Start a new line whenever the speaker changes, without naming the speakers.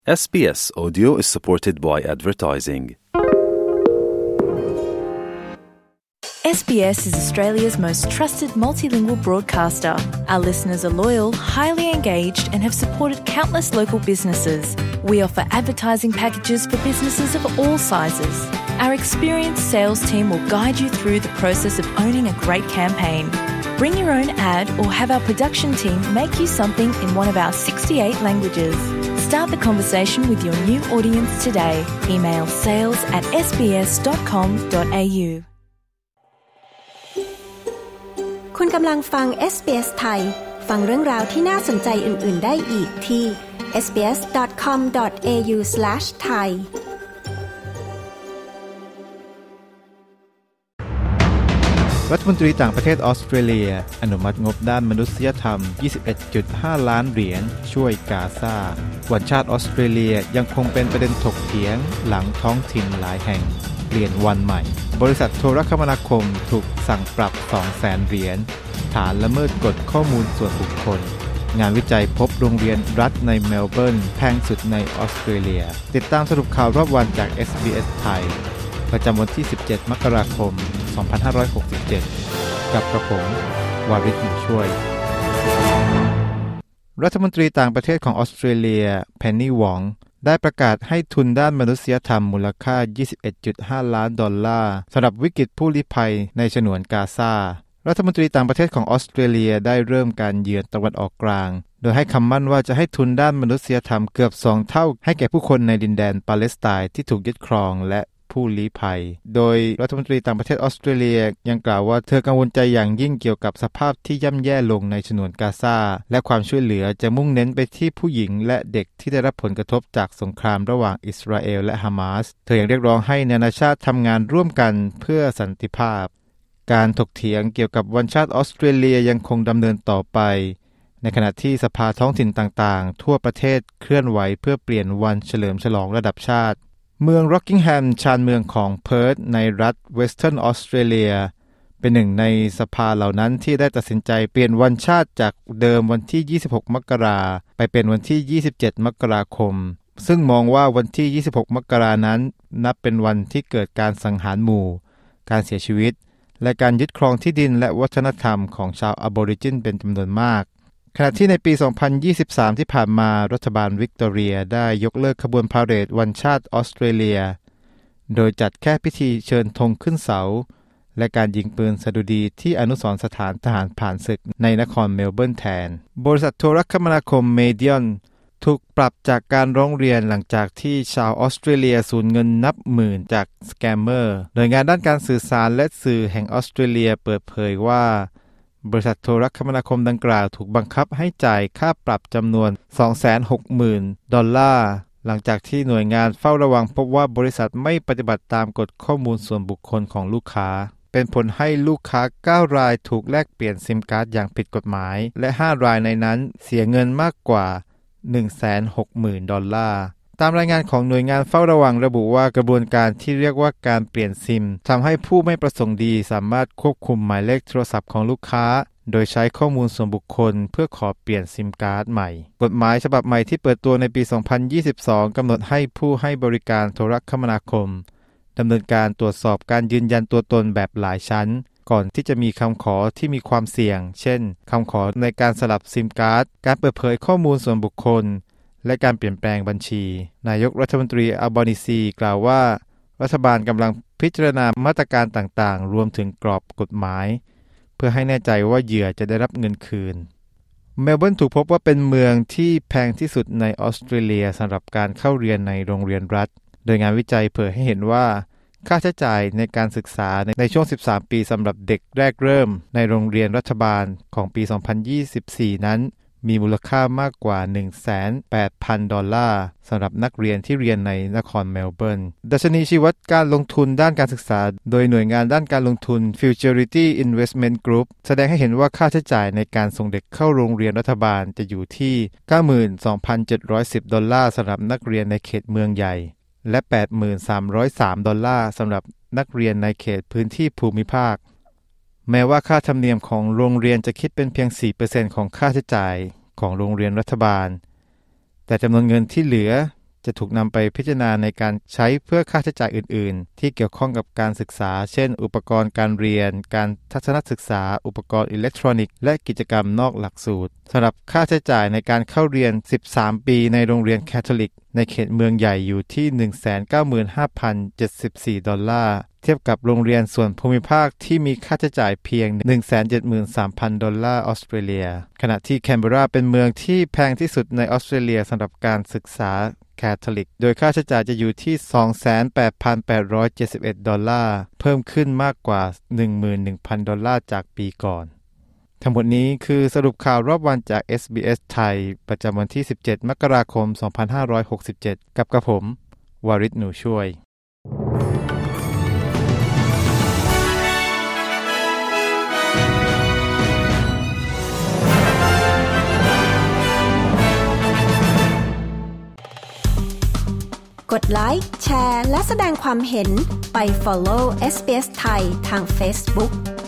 SBS Audio is supported by advertising.
SBS is Australia's most trusted multilingual broadcaster. Our listeners are loyal, highly engaged and have supported countless local businesses. We offer advertising packages for businesses of all sizes. Our experienced sales team will guide you through the process of owning a great campaign. Bring your own ad or have our production team make you something in one of our 68 languages. Start the conversation with your new audience today. Email sales@sbs.com.au.
คุณกำลังฟัง SBS ไทย ฟังเรื่องราวที่น่าสนใจอื่นๆได้อีกที่ sbs.com.au/thai
รัฐมนตรีต่างประเทศออสเตรเลียอนุมัติงบด้านมนุษยธรรม 21.5 ล้านเหรียญช่วยกาซาวันชาติออสเตรเลียยังคงเป็นประเด็นถกเถียงหลังท้องถิ่นหลายแห่งเปลี่ยนวันใหม่บริษัทโทรคมนาคมถูกสั่งปรับ 200,000 เหรียญฐานละเมิดกฎข้อมูลส่วนบุคคลงานวิจัยพบโรงเรียนรัฐในเมลเบิร์นแพงสุดในออสเตรเลียติดตามสรุปข่าวรอบวันจาก SBS ไทยประจำวันที่ 17 มกราคม 2567 กับกระผมวาริศ หมู่ช่วยรัฐมนตรีต่างประเทศของออสเตรเลียเพนนีวองได้ประกาศให้ทุนด้านมนุษยธรรมมูลค่า 21.5 ล้านดอลลาร์สำหรับวิกฤตผู้ลี้ภัยในฉนวนกาซารัฐมนตรีต่างประเทศของออสเตรเลียได้เริ่มการเยือนตะวันออกกลางโดยให้คำมั่นว่าจะให้ทุนด้านมนุษยธรรมเกือบ2เท่าให้แก่ผู้คนในดินแดนปาเลสไตน์ที่ถูกยึดครองและผู้ลี้ภัยโดยรัฐมนตรีต่างประเทศออสเตรเลียยังกล่าวว่าเธอกังวลใจอย่างยิ่งเกี่ยวกับสภาพที่ย่ำแย่ลงในฉนวนกาซาและความช่วยเหลือจะมุ่งเน้นไปที่ผู้หญิงและเด็กที่ได้รับผลกระทบจากสงครามระหว่างอิสราเอลและฮามาสเธอยังเรียกร้องให้นานาชาติทำงานร่วมกันเพื่อสันติภาพการถกเถียงเกี่ยวกับวันชาติออสเตรเลียยังคงดำเนินต่อไปในขณะที่สภาท้องถิ่นต่างๆทั่วประเทศเคลื่อนไหวเพื่อเปลี่ยนวันเฉลิมฉลองระดับชาติเมืองร็อกกิงแฮมชานเมืองของเพิร์ธในรัฐเวสเทิร์นออสเตรเลียเป็นหนึ่งในสภาเหล่านั้นที่ได้ตัดสินใจเปลี่ยนวันชาติจากเดิมวันที่26มกราคมไปเป็นวันที่27มกราคมซึ่งมองว่าวันที่26มกราคมนั้นนับเป็นวันที่เกิดการสังหารหมู่การเสียชีวิตและการยึดครองที่ดินและวัฒนธรรมของชาวอะบอริจินเป็นจำนวนมากขณะที่ในปี 2023 ที่ผ่านมารัฐบาลวิกตอเรียได้ยกเลิกขบวนพาเหรดวันชาติออสเตรเลียโดยจัดแค่พิธีเชิญธงขึ้นเสาและการยิงปืนสดุดีที่อนุสรณ์สถานทหารผ่านศึกในนครเมลเบิร์นแทนบริษัทโทรคมนาคมเมเดียนถูกปรับจากการร้องเรียนหลังจากที่ชาวออสเตรเลียสูญเงินนับหมื่นจากสแกมเมอร์หน่วยงานด้านการสื่อสารและสื่อแห่งออสเตรเลียเปิดเผยว่าบริษัทโทรคมนาคมดังกล่าวถูกบังคับให้จ่ายค่าปรับจำนวน 260,000 ดอลลาร์หลังจากที่หน่วยงานเฝ้าระวังพบว่าบริษัทไม่ปฏิบัติตามกฎข้อมูลส่วนบุคคลของลูกค้าเป็นผลให้ลูกค้า9รายถูกแลกเปลี่ยนซิมการ์ดอย่างผิดกฎหมายและ5รายในนั้นเสียเงินมากกว่า 160,000 ดอลลาร์ตามรายงานของหน่วยงานเฝ้าระวังระบุว่ากระบวนการที่เรียกว่าการเปลี่ยนซิมทำให้ผู้ไม่ประสงค์ดีสามารถควบคุมหมายเลขโทรศัพท์ของลูกค้าโดยใช้ข้อมูลส่วนบุคคลเพื่อขอเปลี่ยนซิมการ์ดใหม่กฎหมายฉบับใหม่ที่เปิดตัวในปี 2022 กำหนดให้ผู้ให้บริการโทรคมนาคมดำเนินการตรวจสอบการยืนยันตัวตนแบบหลายชั้นก่อนที่จะมีคำขอที่มีความเสี่ยงเช่นคำขอในการสลับซิมการ์ดการเปิดเผยข้อมูลส่วนบุคคลและการเปลี่ยนแปลงบัญชีนายกรัฐมนตรีอัลบานิซีกล่าวว่ารัฐบาลกำลังพิจารณามาตรการต่างๆรวมถึงกรอบกฎหมายเพื่อให้แน่ใจว่าเหยื่อจะได้รับเงินคืนเมลเบิร์นถูกพบว่าเป็นเมืองที่แพงที่สุดในออสเตรเลียสำหรับการเข้าเรียนในโรงเรียนรัฐโดยงานวิจัยเผยให้เห็นว่าค่าใช้จ่ายในการศึกษาในช่วง13ปีสำหรับเด็กแรกเริ่มในโรงเรียนรัฐบาลของปี 2024 นั้นมีมูลค่ามากกว่า 180,000 ดอลลาร์สำหรับนักเรียนที่เรียนในนครเมลเบิร์นดัชนีชี้วัดการลงทุนด้านการศึกษาโดยหน่วยงานด้านการลงทุน Futurity Investment Group แสดงให้เห็นว่าค่าใช้จ่ายในการส่งเด็กเข้าโรงเรียนรัฐบาลจะอยู่ที่ 92,710 ดอลลาร์สำหรับนักเรียนในเขตเมืองใหญ่และ 8,303 ดอลลาร์สำหรับนักเรียนในเขตพื้นที่ภูมิภาคแม้ว่าค่าธรรมเนียมของโรงเรียนจะคิดเป็นเพียง 4% ของค่าใช้จ่ายของโรงเรียนรัฐบาลแต่จำนวนเงินที่เหลือจะถูกนำไปพิจารณาในการใช้เพื่อค่าใช้จ่ายอื่นๆที่เกี่ยวข้องกับการศึกษาเช่นอุปกรณ์การเรียนการทัศนศึกษาอุปกรณ์อิเล็กทรอนิกส์และกิจกรรมนอกหลักสูตรสำหรับค่าใช้จ่ายในการเข้าเรียน13ปีในโรงเรียนคาทอลิกในเขตเมืองใหญ่อยู่ที่ $195,074 เทียบกับโรงเรียนส่วนภูมิภาคที่มีค่าใช้จ่ายเพียง $173,000 ออสเตรเลียขณะที่แคนเบราเป็นเมืองที่แพงที่สุดในออสเตรเลียสำหรับการศึกษาคาทอลิกโดยค่าใช้จ่ายจะอยู่ที่ $28,871 เพิ่มขึ้นมากกว่า $11,000 จากปีก่อนทั้งหมดนี้คือสรุปข่าวรอบวันจาก SBS ไทยประจำวันที่17มกราคม2567กับกระผมวาริศหนูช่วย
กดไลค์แชร์และแสดงความเห็นไป follow SBS ไทยทาง Facebook